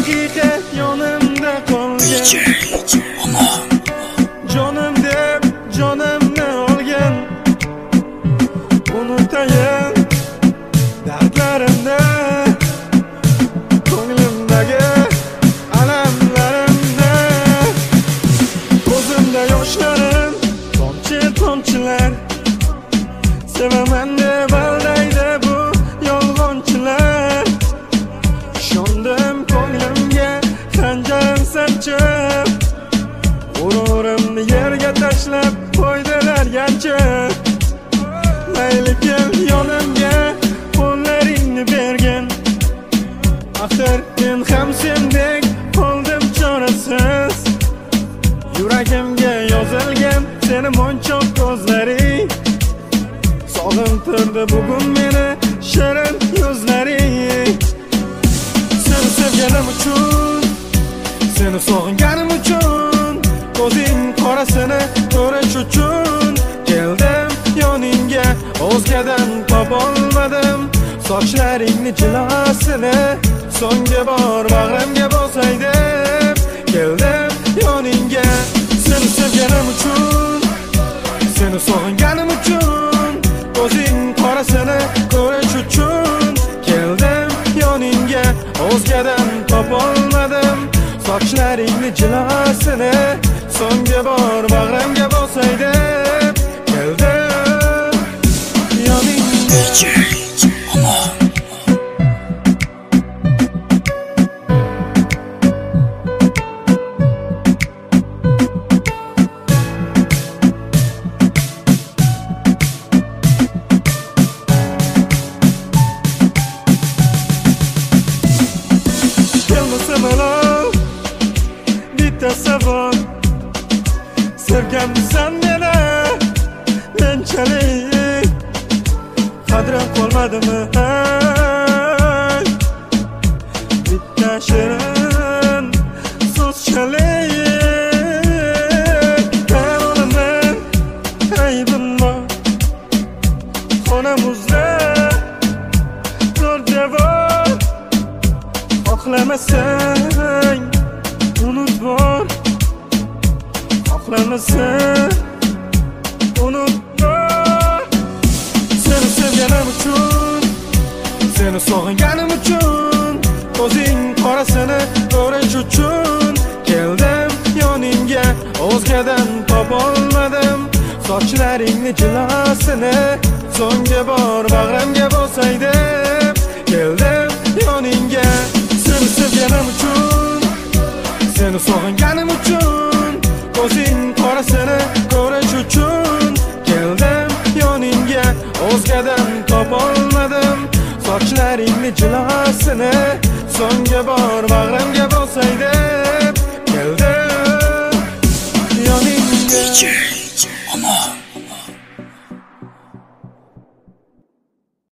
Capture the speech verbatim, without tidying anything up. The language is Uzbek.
daqiqa yonimda qolgan jonim deb jonimni olgan unutayin dardlarimni ko'nglimdagi alamlarimni ko'zimda yoshlarim tomchi tomchilar sevaman deb aldaydi bu yolg'onchilar ishondim ko'nglimga xanjar sanchib g'ururimni yerga tashlab qo'ydilar yanchib mayli kel yonimga qo'llaringni bergin axir men ham sendek qoldim chorasiz yuragimga yozilgan seni monchoq ko'zlaring sog'intirdi bugun meni shirin yuzlaring seni sevganim uchun seni sog'inganim uchun ko'zing qorasini ko'rish uchun keldim yoningga o'zgadan topolmadim sochlaringni jilosini so'nggi bor bag'rimga bosay deb keldim yoningga seni sevganim uchun seni sog'inganim uchun ko'zing qorasini ko'rish uchun keldim yoningga o'zgadan topolmadim sochlaringni jilosini so'nggi bor bag'rimga bosay deb keldim yoningga bitta savol sevganmisan meni menchalik qadrim qolmadimi bitta shirin so'zchalik hayolimin aybim bor xonamizda zo'r devor xohlamasang unut bor xohlamasang unut bor seni sevganim uchun seni sog'inganim uchun ko'zing qorasini ko'rish uchun keldim yoningga o'zgadan topolmadim sochlaringni jilosini so'nggi bor bag'rimga bosay deb keldim yoningga seni sevganim uchun seni sog'inganim uchun ko'zing qorasini ko'rish uchun keldim yoningga o'zgadan topolmadim sochlaringni jilosini so'nggi bor bag'rimga bosay deb keldim yoningga